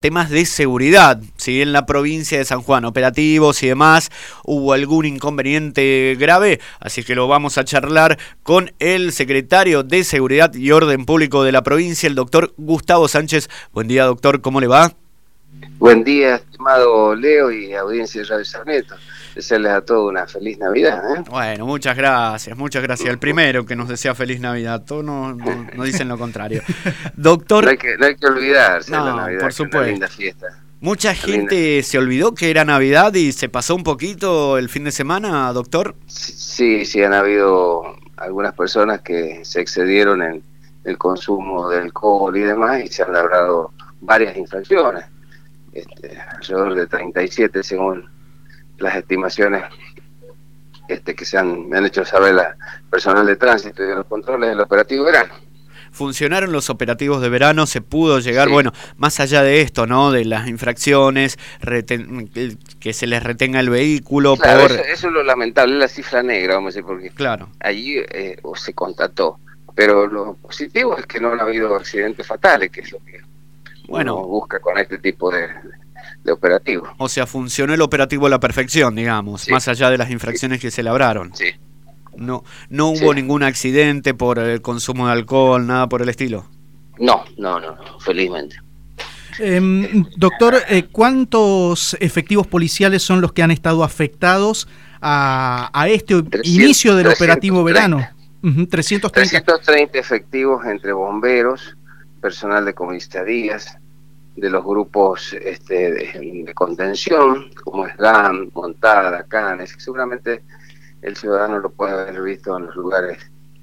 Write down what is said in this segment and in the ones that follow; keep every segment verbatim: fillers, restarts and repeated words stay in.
temas de seguridad, ¿sí? En la provincia de San Juan, operativos y demás, ¿hubo algún inconveniente grave? Así que lo vamos a charlar con el secretario de Seguridad y Orden Público de la provincia, el doctor Gustavo Sánchez. Buen día, doctor, ¿cómo le va? Buen día, estimado Leo y audiencia de Radio Sarmiento. Desearles a todos una feliz Navidad, ¿eh? Bueno, muchas gracias, muchas gracias. El primero que nos desea feliz Navidad, todos no, no, no dicen lo contrario. Doctor... No hay que, no hay que olvidarse no, de la Navidad, por supuesto. una linda fiesta. Mucha una gente linda. se olvidó que era Navidad y se pasó un poquito el fin de semana, doctor. Sí, sí, han habido algunas personas que se excedieron en el consumo de alcohol y demás y se han labrado varias infracciones. Este, alrededor de treinta y siete según las estimaciones este, que se han, me han hecho saber la personal de tránsito y de los controles del operativo verano. Funcionaron los operativos de verano, se pudo llegar, Sí. bueno, más allá de esto, ¿no? De las infracciones, reten, que se les retenga el vehículo. Claro, por... eso, eso es lo lamentable, es la cifra negra, vamos a decir, porque claro. allí eh, se constató. Pero lo positivo es que no ha habido accidentes fatales, que es lo que bueno, uno busca con este tipo de, de operativo. O sea, funcionó el operativo a la perfección, digamos, sí. Más allá de las infracciones sí. que se labraron. Sí. No, no hubo sí. ningún accidente por el consumo de alcohol, nada por el estilo. No, no, no, no felizmente. Eh, doctor, eh, ¿cuántos efectivos policiales son los que han estado afectados a, a este trescientos, inicio del operativo verano? Uh-huh, trescientos treinta. trescientos treinta efectivos entre bomberos, personal de comisarías, de los grupos este, de, de contención, como es G A M, Montada, Canes, que seguramente el ciudadano lo puede haber visto en los lugares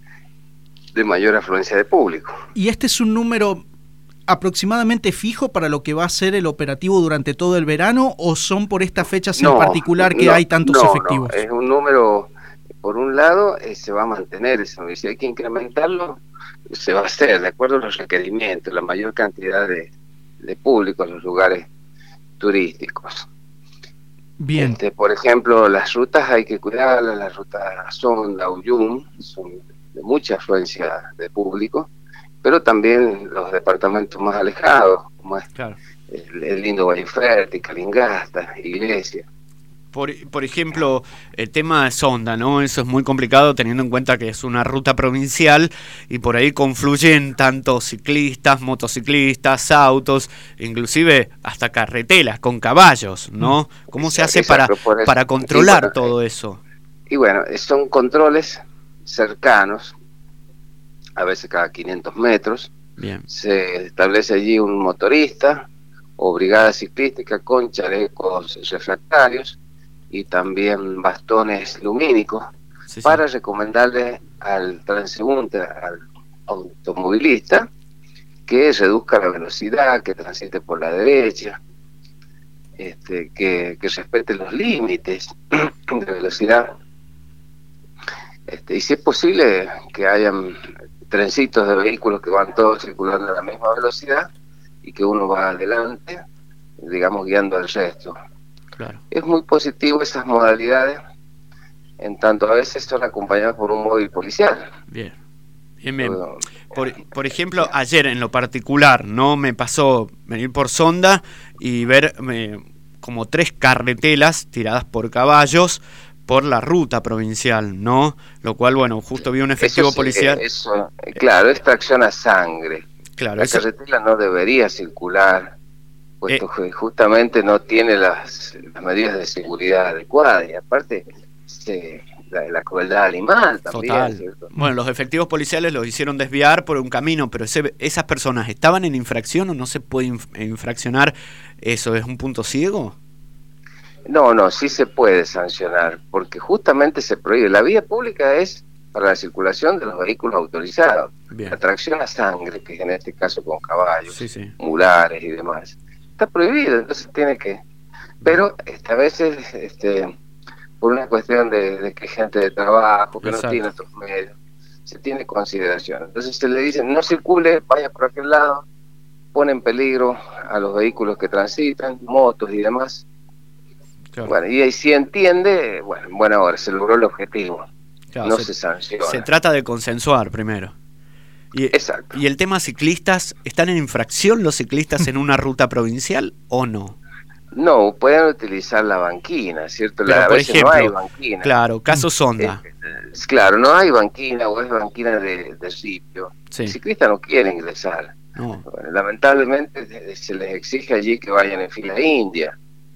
de mayor afluencia de público. ¿Y este es un número aproximadamente fijo para lo que va a ser el operativo durante todo el verano, o son por estas fechas no, en particular que no, hay tantos no, efectivos? No, es un número, por un lado, eh, se va a mantener eso, y si hay que incrementarlo, se va a hacer de acuerdo a los requerimientos, la mayor cantidad de, de público en los lugares turísticos. Bien. Este, por ejemplo, las rutas hay que cuidarlas, las rutas Sonda, Uyum, son de mucha afluencia de público, pero también los departamentos más alejados, como es claro. el, el lindo Valleferti, Calingasta, Iglesia. Por, por ejemplo, el tema de Sonda, ¿no? Eso es muy complicado teniendo en cuenta que es una ruta provincial y por ahí confluyen tanto ciclistas, motociclistas, autos, inclusive hasta carretelas con caballos, ¿no? ¿Cómo exacto, se hace exacto, para, para controlar bueno, todo eso? Y bueno, son controles cercanos, a veces cada quinientos metros. Bien. Se establece allí un motorista o brigada ciclística con chalecos refractarios y también bastones lumínicos sí, para sí. recomendarle al transeúnte, al automovilista, que reduzca la velocidad, que transite por la derecha, este, que, que respete los límites de velocidad, este, y si es posible que hayan trencitos de vehículos que van todos circulando a la misma velocidad y que uno va adelante, digamos, guiando al resto. Claro. Es muy positivo esas modalidades, en tanto a veces son acompañadas por un móvil policial. Bien, bien, bien. Por, por ejemplo, ayer en lo particular, ¿no? Me pasó venir por Sonda y ver eh, como tres carretelas tiradas por caballos por la ruta provincial, ¿no? Lo cual, bueno, justo vi un efectivo eso sí, policial. Eso, claro, es tracción a sangre. Claro, la eso... carretera no debería circular, puesto eh, que justamente no tiene las, las medidas de seguridad adecuadas, y aparte se, la, la crueldad animal también. Total. ¿Cierto? Bueno, los efectivos policiales los hicieron desviar por un camino, pero ese, esas personas estaban en infracción o no se puede inf infraccionar, ¿eso es un punto ciego? No, no, sí se puede sancionar, porque justamente se prohíbe. La vía pública es para la circulación de los vehículos autorizados. Bien. La tracción a sangre, que es en este caso con caballos, sí, sí. mulares y demás, está prohibido, entonces tiene que... Pero esta vez es este, por una cuestión de, de que gente de trabajo, que Exacto. no tiene otros medios, se tiene consideración. Entonces se le dice, no circule, vaya por aquel lado, pone en peligro a los vehículos que transitan, motos y demás. Claro. Bueno, y ahí si entiende, bueno, en buena hora, se logró el objetivo. Claro, no se, se sanciona. Se trata de consensuar primero. Y, Exacto. ¿Y el tema ciclistas, están en infracción los ciclistas en una ruta provincial o no? No, pueden utilizar la banquina, ¿cierto? Pero, la, por ejemplo, no hay banquina. Claro, caso Sonda. Es, claro, no hay banquina o es banquina de, de sitio. Sí. Los ciclistas no quieren ingresar. No. Bueno, lamentablemente se les exige allí que vayan en fila india.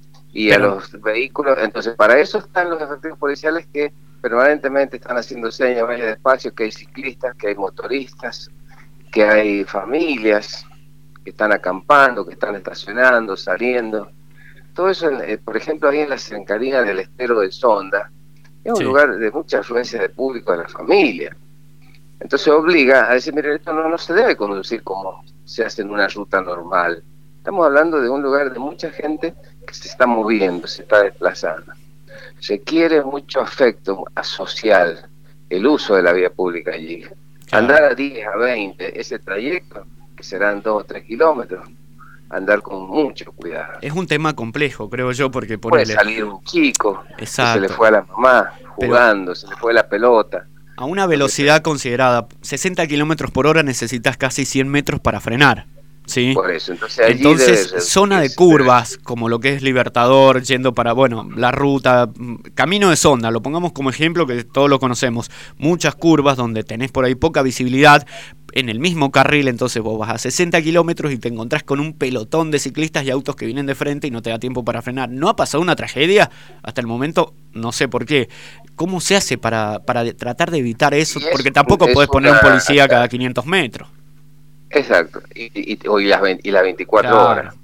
Y Pero, a los vehículos, entonces para eso están los efectivos policiales que permanentemente están haciendo señas, vaya despacio, que hay ciclistas, que hay motoristas, que hay familias que están acampando, que están estacionando, saliendo. Todo eso, eh, por ejemplo, ahí en la cercanía del estero de Sonda, es un sí. lugar de mucha afluencia de público de la familia. Entonces obliga a decir, mire, esto no, no se debe conducir como se hace en una ruta normal. Estamos hablando de un lugar de mucha gente que se está moviendo, se está desplazando. Requiere mucho afecto social el uso de la vía pública allí. Claro. Andar a diez, a veinte, ese trayecto, que serán dos o tres kilómetros, andar con mucho cuidado. Es un tema complejo, creo yo, porque por puede el... salir un chico Exacto. que se le fue a la mamá jugando, Pero... se le fue la pelota. A una velocidad considerada, sesenta kilómetros por hora necesitas casi cien metros para frenar. ¿Sí? Por eso, entonces, allí entonces debe, zona de curvas, como lo que es Libertador, yendo para, bueno, la ruta, Camino de Sonda, lo pongamos como ejemplo que todos lo conocemos, muchas curvas donde tenés por ahí poca visibilidad, en el mismo carril, entonces vos vas a sesenta kilómetros y te encontrás con un pelotón de ciclistas y autos que vienen de frente y no te da tiempo para frenar. ¿No ha pasado una tragedia? Hasta el momento, no sé por qué. ¿Cómo se hace para, para tratar de evitar eso? Es, Porque tampoco podés poner una... un policía cada quinientos metros. Exacto, y, y, y, las, y las veinticuatro claro. horas.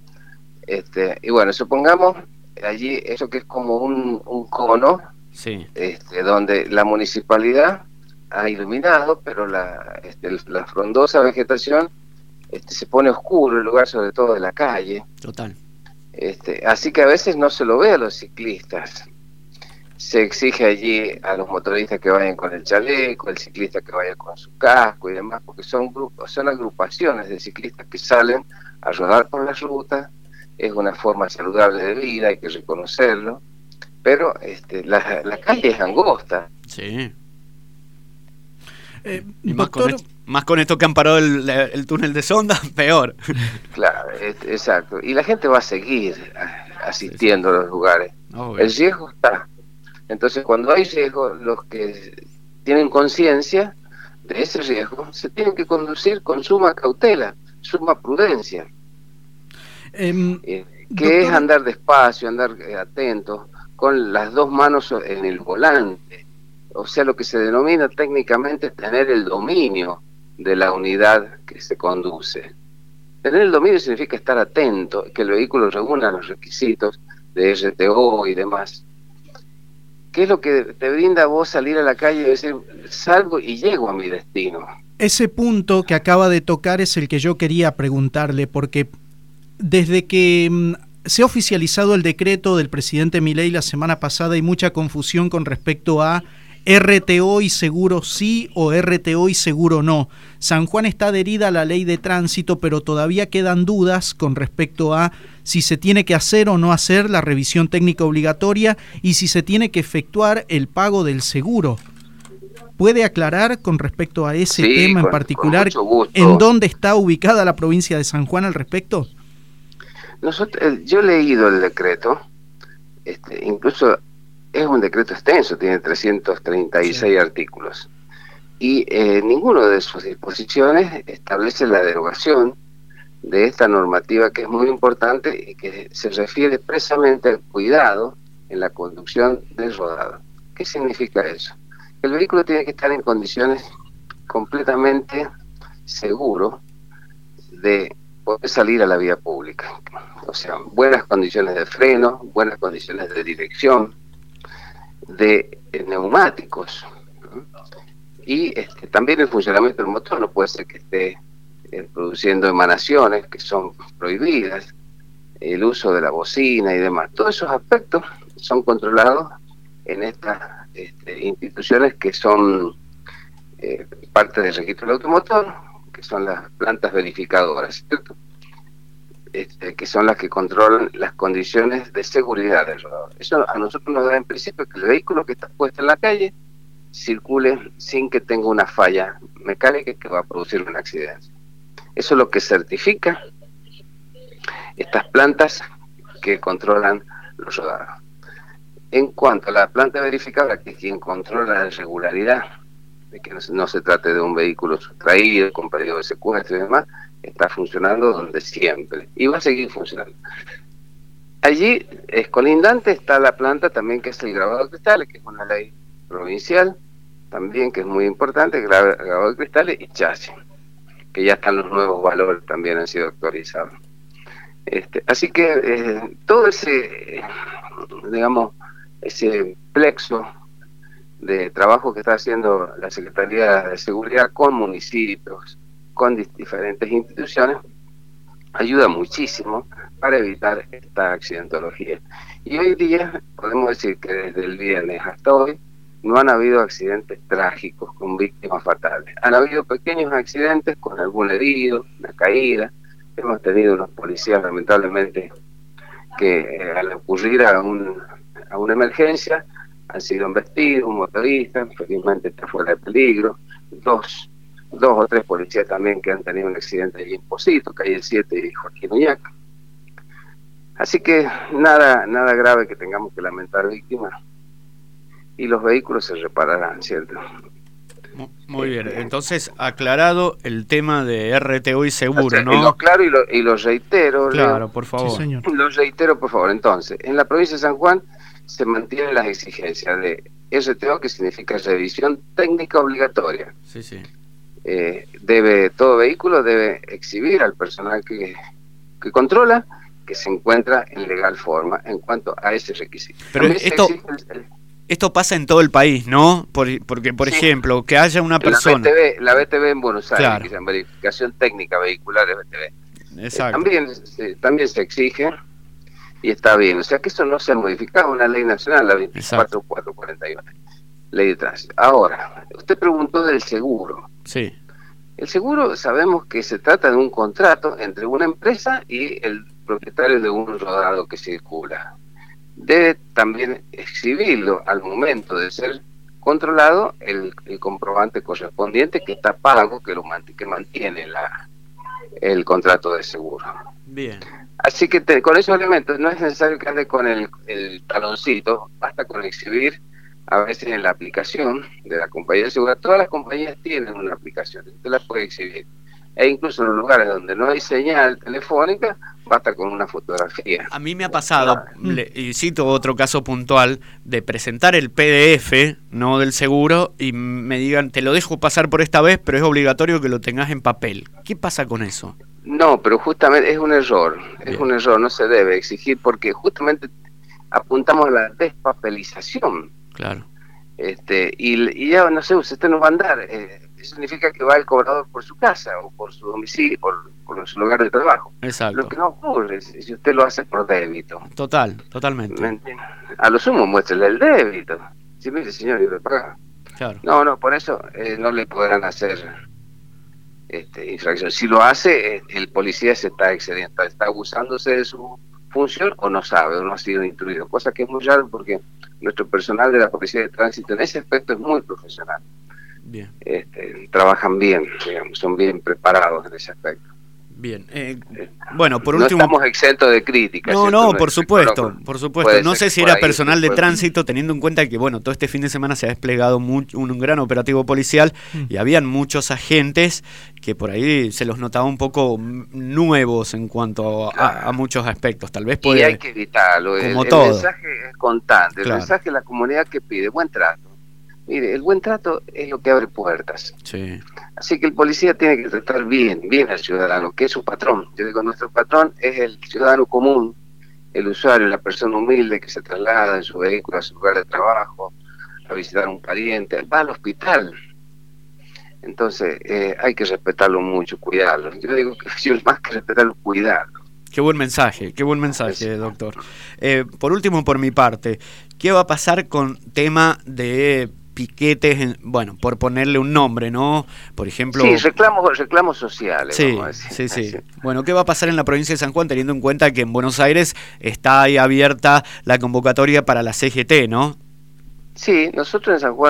Este, y bueno, supongamos allí eso que es como un, un cono, sí. este, donde la municipalidad ha iluminado, pero la, este, la frondosa vegetación este, se pone oscuro el lugar, sobre todo de la calle. Total. Este, así que a veces no se lo ve a los ciclistas. Se exige allí a los motoristas que vayan con el chaleco, el ciclista que vaya con su casco y demás, porque son grupos, son agrupaciones de ciclistas que salen a rodar por las rutas. Es una forma saludable de vida, hay que reconocerlo, pero este, la, la calle es angosta. Sí. Eh, y más con, esto, más con esto que han parado el, el túnel de Sonda, peor. Claro, es, exacto. Y la gente va a seguir asistiendo sí, sí. a los lugares. Oh, el riesgo está. Entonces, cuando hay riesgo, los que tienen conciencia de ese riesgo se tienen que conducir con suma cautela, suma prudencia. Eh, eh, que doctor... es andar despacio, andar eh, atento, con las dos manos en el volante. O sea, lo que se denomina técnicamente tener el dominio de la unidad que se conduce. Tener el dominio significa estar atento, que el vehículo reúna los requisitos de R T O y demás. ¿Qué es lo que te brinda a vos salir a la calle y decir, salgo y llego a mi destino? Ese punto que acaba de tocar es el que yo quería preguntarle, porque desde que mmm, se ha oficializado el decreto del presidente Milei la semana pasada hay mucha confusión con respecto a R T O y seguro sí o R T O y seguro no. San Juan está adherida a la ley de tránsito, pero todavía quedan dudas con respecto a si se tiene que hacer o no hacer la revisión técnica obligatoria y si se tiene que efectuar el pago del seguro. ¿Puede aclarar con respecto a ese sí, tema en con, particular con en dónde está ubicada la provincia de San Juan al respecto? Nosotros, yo he leído el decreto, este, incluso es un decreto extenso, tiene trescientos treinta y seis sí. artículos, y eh, ninguno de sus disposiciones establece la derogación de esta normativa que es muy importante y que se refiere expresamente al cuidado en la conducción del rodado. ¿Qué significa eso? El vehículo tiene que estar en condiciones completamente seguro de poder salir a la vía pública. O sea, buenas condiciones de freno, buenas condiciones de dirección, de eh, neumáticos, ¿no? Y este, también el funcionamiento del motor no puede ser que esté eh, produciendo emanaciones que son prohibidas, el uso de la bocina y demás. Todos esos aspectos son controlados en estas este, instituciones que son eh, parte del registro del automotor, que son las plantas verificadoras, ¿cierto? Este, que son las que controlan las condiciones de seguridad del rodador. Eso a nosotros nos da en principio que el vehículo que está puesto en la calle circule sin que tenga una falla mecánica que va a producir un accidente. Eso es lo que certifica estas plantas que controlan los rodados. En cuanto a la planta verificadora, que es quien controla la regularidad, de que no se, no se trate de un vehículo sustraído, con pedido de secuestro y demás, está funcionando donde siempre, y va a seguir funcionando. Allí, es colindante, está la planta también que es el grabado de cristales, que es una ley provincial, también que es muy importante, grabado de cristales y chasis, que ya están los nuevos valores, también han sido actualizados. Este, así que eh, todo ese, digamos, ese plexo de trabajo que está haciendo la Secretaría de Seguridad con municipios, con diferentes instituciones, ayuda muchísimo para evitar esta accidentología. Y hoy día podemos decir que desde el viernes hasta hoy no han habido accidentes trágicos con víctimas fatales. Han habido pequeños accidentes con algún herido, una caída. Hemos tenido unos policías, lamentablemente, que eh, al ocurrir a, un, a una emergencia han sido embestidos, un motorista, felizmente está fuera de peligro, dos, dos o tres policías también que han tenido un accidente allí en Pocito, calle siete y Joaquín Uñac. Así que nada, nada grave que tengamos que lamentar víctimas, y los vehículos se repararán, ¿cierto? Muy bien, entonces aclarado el tema de R T O y seguro, o sea, ¿no? Y lo claro y lo, y lo reitero. Claro, Leo, por favor. Sí, señor. Lo reitero, por favor. Entonces, en la provincia de San Juan se mantienen las exigencias de R T O, que significa revisión técnica obligatoria. Sí, sí. Eh, debe, todo vehículo debe exhibir al personal que, que controla que se encuentra en legal forma en cuanto a ese requisito. Pero También esto... se exige el, Esto pasa en todo el país, ¿no? Por, porque, por sí. ejemplo, que haya una persona... La B T V, la B T V en Buenos Aires, claro. que se llama verificación técnica vehicular de B T V. Exacto. Eh, también, eh, también se exige y está bien. O sea que eso no se ha modificado, una ley nacional, la veinticuatro mil cuatrocientos cuarenta y uno, ley de tránsito. Ahora, usted preguntó del seguro. Sí. El seguro sabemos que se trata de un contrato entre una empresa y el propietario de un rodado que circula. Debe también exhibirlo al momento de ser controlado el, el comprobante correspondiente que está pago, que lo que mantiene la, el contrato de seguro. Bien. Así que te, con esos elementos no es necesario que ande con el, el taloncito, basta con exhibir a veces en la aplicación de la compañía de seguridad. Todas las compañías tienen una aplicación, usted la puede exhibir. E incluso en los lugares donde no hay señal telefónica, basta con una fotografía. A mí me ha pasado, le, y cito otro caso puntual, de presentar el P D F, ¿no?, del seguro, y me digan, te lo dejo pasar por esta vez, pero es obligatorio que lo tengas en papel. ¿Qué pasa con eso? No, pero justamente es un error, Bien. es un error, no se debe exigir, porque justamente apuntamos a la despapelización. Claro. Este, y, y ya, no sé, usted no va a andar... Eh, Eso significa que va el cobrador por su casa o por su domicilio, por, por su lugar de trabajo. Exacto. Lo que no ocurre es si usted lo hace por débito. Total, totalmente. A lo sumo muéstrele el débito. Sí, mire, señor, yo le pago. Claro. No, no, por eso eh, no le podrán hacer este, infracción. Si lo hace, eh, el policía se está excediendo, está abusándose de su función o no sabe o no ha sido instruido. Cosa que es muy raro porque nuestro personal de la Policía de Tránsito en ese aspecto es muy profesional. Bien. Este, trabajan bien, digamos, son bien preparados en ese aspecto. Bien. Eh, bueno, por no último... estamos exentos de críticas. No, ¿cierto? no, no por supuesto, no, por supuesto. No sé si era personal de tránsito, teniendo en cuenta que, bueno, todo este fin de semana se ha desplegado mucho, un, un gran operativo policial mm. y habían muchos agentes que por ahí se los notaba un poco nuevos en cuanto a, claro. a, a muchos aspectos. Tal vez puede... Y hay que evitarlo. Como el, todo. el mensaje es constante, claro. el mensaje de la comunidad que pide buen trato. Mire, el buen trato es lo que abre puertas. Sí. Así que el policía tiene que tratar bien, bien al ciudadano, que es su patrón. Yo digo, nuestro patrón es el ciudadano común, el usuario, la persona humilde que se traslada en su vehículo a su lugar de trabajo, a visitar a un pariente, va al hospital. Entonces, eh, hay que respetarlo mucho, cuidarlo. Yo digo que yo más que respetarlo, cuidarlo. Qué buen mensaje, qué buen mensaje, doctor. Eh, por último, por mi parte, ¿qué va a pasar con tema de piquetes, en, bueno, por ponerle un nombre, ¿no? Por ejemplo... Sí, reclamos, reclamos sociales, sí, vamos a decir. Sí, sí. Bueno, ¿qué va a pasar en la provincia de San Juan, teniendo en cuenta que en Buenos Aires está ahí abierta la convocatoria para la C G T, ¿no? Sí, nosotros en San Juan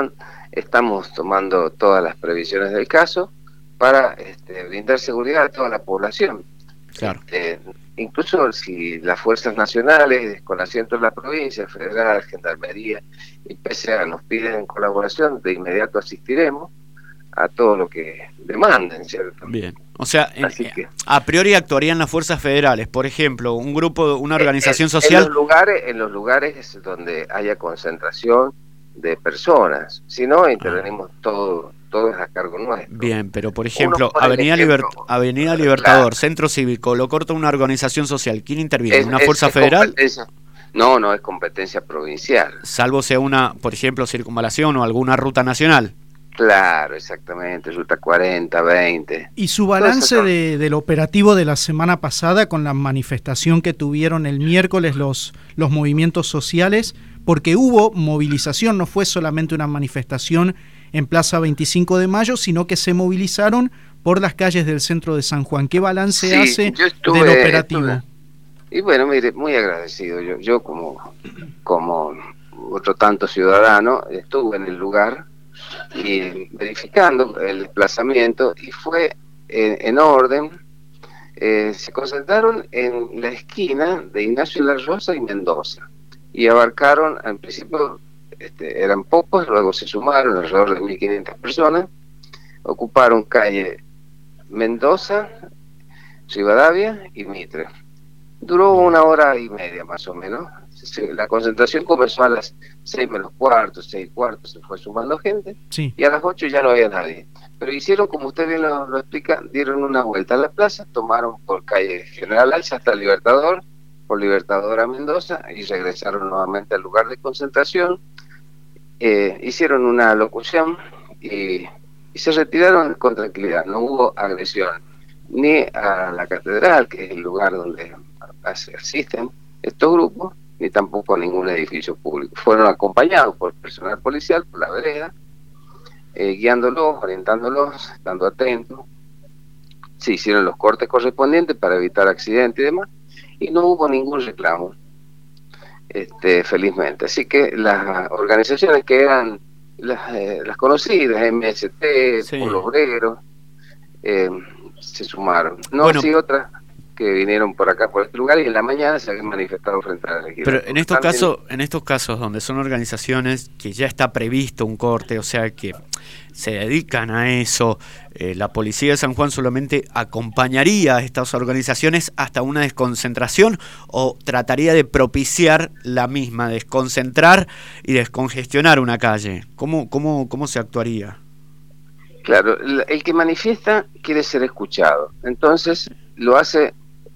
estamos tomando todas las previsiones del caso para este, brindar seguridad a toda la población. Claro. Este, incluso si las fuerzas nacionales, con asiento en la provincia, federal, gendarmería y P C A nos piden colaboración, de inmediato asistiremos a todo lo que demanden, ¿cierto? Bien. O sea, en, que, a priori actuarían las fuerzas federales, por ejemplo, un grupo, una organización en, social. En los lugares, en los lugares donde haya concentración de personas, si no, intervenimos ah. todo, todo es a cargo nuestro. Bien, pero por ejemplo, Avenida, Liber, Avenida Libertador, claro. Centro Cívico, lo corta una organización social, ¿quién interviene? Es, ¿Una es, fuerza es federal? No, no, es competencia provincial. Salvo sea una, por ejemplo, circunvalación o alguna ruta nacional. Claro, exactamente, ruta cuarenta, veinte. ¿Y su balance de, del operativo de la semana pasada con la manifestación que tuvieron el miércoles los, los movimientos sociales? Porque hubo movilización, no fue solamente una manifestación en Plaza veinticinco de mayo, sino que se movilizaron por las calles del centro de San Juan. ¿Qué balance sí, hace estuve, del operativo? Estuve. Y bueno, mire, muy agradecido. Yo, yo como, como otro tanto ciudadano, estuve en el lugar y verificando el desplazamiento y fue en, en orden. Eh, se concentraron en la esquina de Ignacio La Rosa y Mendoza y abarcaron, en principio este, eran pocos, luego se sumaron alrededor de mil quinientas personas, ocuparon calle Mendoza, Rivadavia y Mitre. Duró una hora y media más o menos. La concentración comenzó a las seis menos cuarto, seis cuartos, se fue sumando gente, sí. Y a las ocho ya no había nadie. Pero hicieron, como usted bien lo, lo explica, dieron una vuelta a la plaza, tomaron por calle General Alza hasta Libertador, por Libertador a Mendoza, y regresaron nuevamente al lugar de concentración, eh, hicieron una locución y, y se retiraron con tranquilidad. No hubo agresión ni a la catedral, que es el lugar donde asisten estos grupos, ni tampoco a ningún edificio público. Fueron acompañados por personal policial, por la vereda, eh, guiándolos, orientándolos, estando atentos. Se hicieron los cortes correspondientes para evitar accidentes y demás, y no hubo ningún reclamo, este, felizmente. Así que las organizaciones que eran las, eh, las conocidas, M S T, sí. Pueblo Obrero, eh, se sumaron. No bueno. así otras que vinieron por acá, por este lugar, y en la mañana se habían manifestado frente a la legislatura. Pero en estos casos, en estos casos donde son organizaciones que ya está previsto un corte, o sea que se dedican a eso, eh, la policía de San Juan solamente acompañaría a estas organizaciones hasta una desconcentración o trataría de propiciar la misma, desconcentrar y descongestionar una calle. ¿Cómo, cómo, cómo se actuaría? Claro, el que manifiesta quiere ser escuchado, entonces lo hace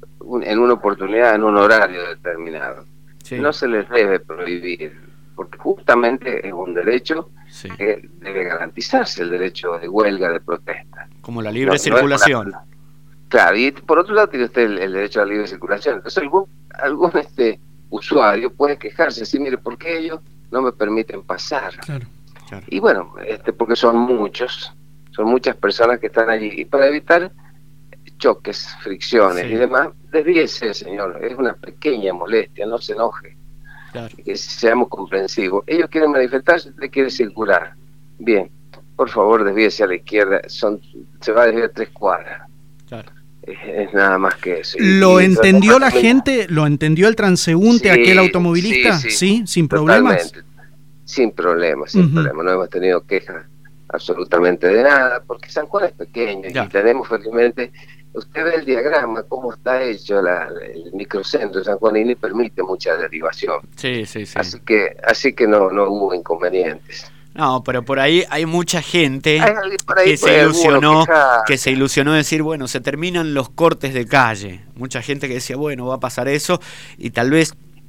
en una oportunidad, en un horario determinado. Sí. No se les debe prohibir, porque justamente es un derecho sí. que debe garantizarse, el derecho de huelga, de protesta. Como la libre no, circulación. No una... Claro, y por otro lado tiene usted el, el derecho a la libre circulación. Entonces algún, algún este usuario puede quejarse, decir, mire, ¿por qué ellos no me permiten pasar? Claro, claro. Y bueno, este porque son muchos, son muchas personas que están allí, y para evitar choques, fricciones sí. y demás, desvíese, señor, es una pequeña molestia, no se enoje, claro. Que seamos comprensivos. Ellos quieren manifestarse, usted quiere circular, bien, por favor desvíese a la izquierda, son se va a desviar tres cuadras, claro. es, es nada más que eso. ¿Lo y, entendió la gente? ¿Lo entendió el transeúnte, sí, aquel automovilista? Sí, sí, sí, sin problemas. Sin problemas, sin uh-huh. problemas, no hemos tenido quejas absolutamente de nada, porque San Juan es pequeño ya. Y tenemos felizmente, usted ve el diagrama, cómo está hecho la, el microcentro de San Juan, y ni permite mucha derivación. Sí, sí, sí. Así que, así que no, no hubo inconvenientes. No, pero por ahí hay mucha gente que se ilusionó, que se ilusionó decir, bueno, se terminan los cortes de calle. Mucha gente que decía, bueno, va a pasar eso, y tal vez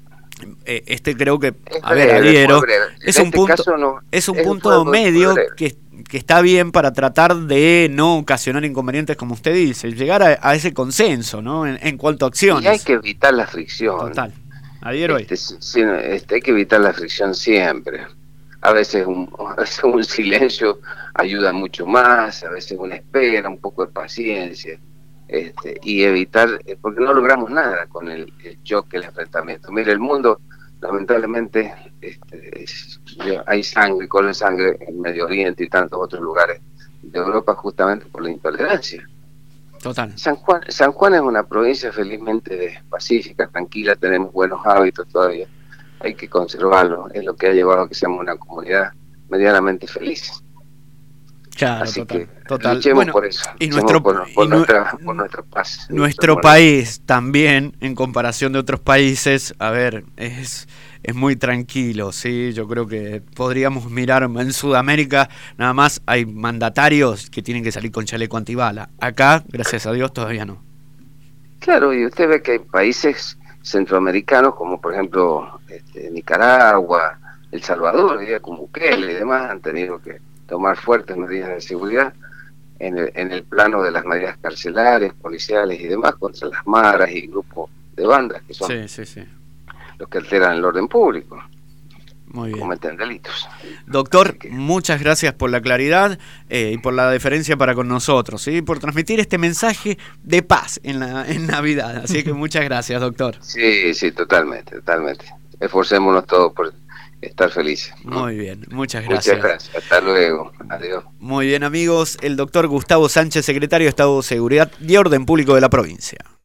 eh, este creo que, es a breve, ver, adhiero, es un, este punto, no, es un es punto un medio que, que está bien para tratar de no ocasionar inconvenientes, como usted dice, llegar a, a ese consenso, ¿no? En, en cuanto a acciones. Y hay que evitar la fricción. Total. Adhiero este, sí, este, hay que evitar la fricción siempre. A veces un, a veces un silencio ayuda mucho más, a veces una espera, un poco de paciencia, este, y evitar, porque no logramos nada con el, el choque, el enfrentamiento. Mire, el mundo lamentablemente este, es, hay sangre, corre sangre en Medio Oriente y tantos otros lugares de Europa justamente por la intolerancia. Total. San Juan, San Juan es una provincia felizmente pacífica, tranquila, tenemos buenos hábitos todavía, hay que conservarlo, es lo que ha llevado a que seamos una comunidad medianamente feliz. Claro, Así total, que total. luchemos Bueno, por eso, y nuestro, por, por, y nuestra, por nuestra paz. Nuestro nuestro país también, en comparación de otros países, a ver, es, es muy tranquilo, ¿sí? Yo creo que podríamos mirar en Sudamérica, nada más hay mandatarios que tienen que salir con chaleco antibala. Acá, gracias a Dios, todavía no. Claro, y usted ve que hay países centroamericanos, como por ejemplo este, Nicaragua, El Salvador, con Bukele y demás, han tenido que tomar fuertes medidas de seguridad en el, en el plano de las medidas carcelarias, policiales y demás contra las maras y grupos de bandas que son sí, sí, sí. los que alteran el orden público. Muy bien. Cometen delitos. Doctor, que... muchas gracias por la claridad eh, y por la deferencia para con nosotros, ¿sí? Por transmitir este mensaje de paz en la en Navidad. Así que muchas gracias, doctor. Sí, sí, totalmente, totalmente. Esforcémonos todos por estar felices. Muy bien, muchas gracias. Muchas gracias, hasta luego, adiós. Muy bien, amigos, el doctor Gustavo Sánchez, secretario de Estado de Seguridad y Orden Público de la provincia.